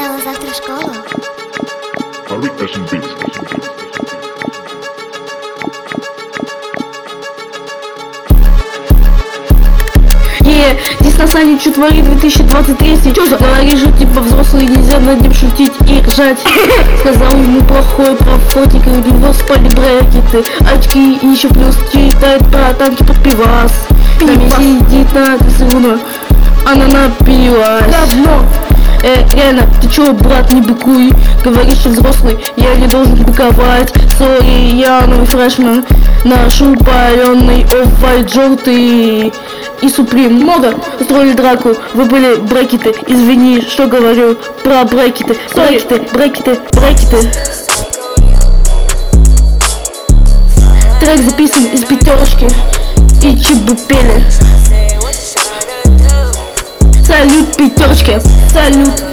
Тео, завтра в школу? Здесь на сане что творит 2023. Чё за говоришь, что типа взрослые нельзя над ним шутить и ржать. Сказал ему плохой про фотик, и у него спали брекеты, очки и еще плюс читает про танки под пивас. Там сидит на трибуне, она напилась. Говно! Реально, ты чё, брат, не быкуй? Говоришь, что взрослый, я не должен быковать. Сори, я новый фрешмен, ношу паленый офф-вайт желтый и Суприм. Много устроили драку, вы были брекеты. Извини, что говорю про брекеты. Брекеты. Трек записан из пятерочки и чебупели. Салют, пятерочки, салют.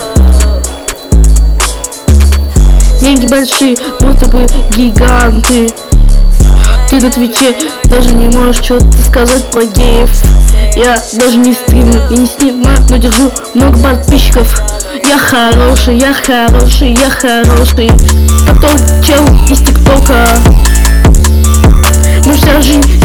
Деньги большие, будто бы гиганты. Ты на Твиче даже не можешь что-то сказать про геев. Я даже не стримлю и не снимаю, но держу много подписчиков. Я хороший. Как тот чел из ТикТока. Но вся жизнь